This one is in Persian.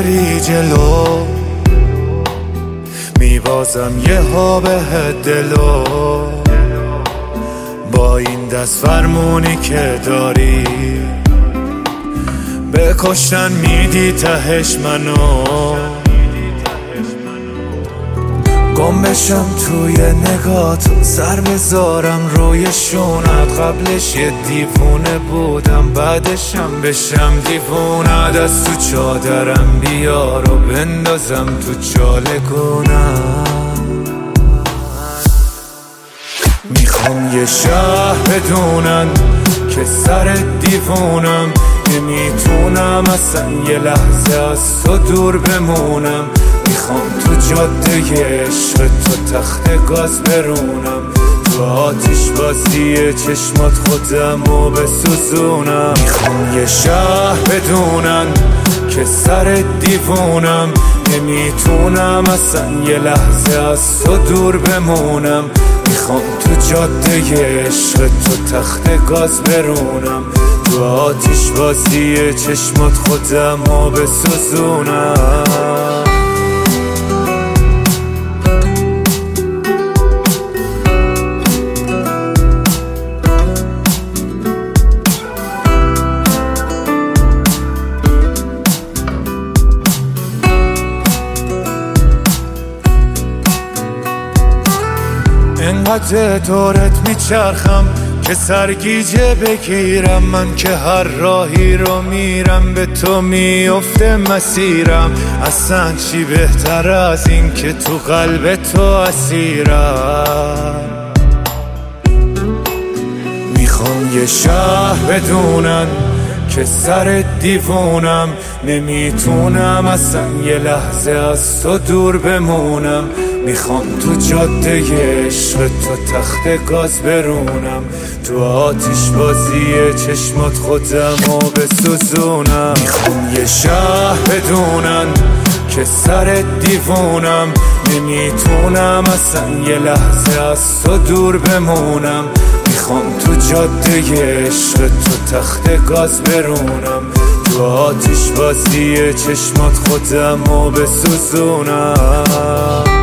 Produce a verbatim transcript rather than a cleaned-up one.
بری جلو، میبازم یه ها به دلو. با این دست فرمونی که داری به کشتن میدی تهش منو. گم بشم توی نگات، سر بذارم روی شونت. قبلش یه دیوونه بودم، بعدشم بشم دیوونه. دست تو چادرم بیار و بندازم تو چالگونم. میخوام یه شهر بدونن که سر دیوونم. نمیتونم اصلا یه لحظه از تو دور بمونم. میخوام تو جاده عشق تو تخت گاز برونم. تو آتیش بازی چشمات خودمو بسوزونم. میخوام یه شهر بدونن که سر دیوونم. نمیتونم اصلا یه لحظه از تو دور بمونم. میخوام تو جاده عشق تو تخت گاز برونم. تو آتیش بازی چشمات خودمو بسوزونم. انقدر دورت میچرخم که سرگیجه بگیرم. من که هر راهی رو میرم به تو میفته مسیرم. اصلا چی بهتر از این که تو قلب تو اسیرم. میخوام یه شهر بدونن که سر دیوونم. نمیتونم اصلا یه لحظه از تو دور بمونم. میخوام تو جاده عشق تو تخت گاز برونم. تو آتیش بازی چشمات خودمو بسوزونم. میخوام یه شهر بدونن که سر دیوونم. نمیتونم اصلا یه لحظه از تو دور بمونم. میخوام تو جاده عشق تو تخت گاز برونم. تو آتیش بازی چشمات خودمو بسوزونم.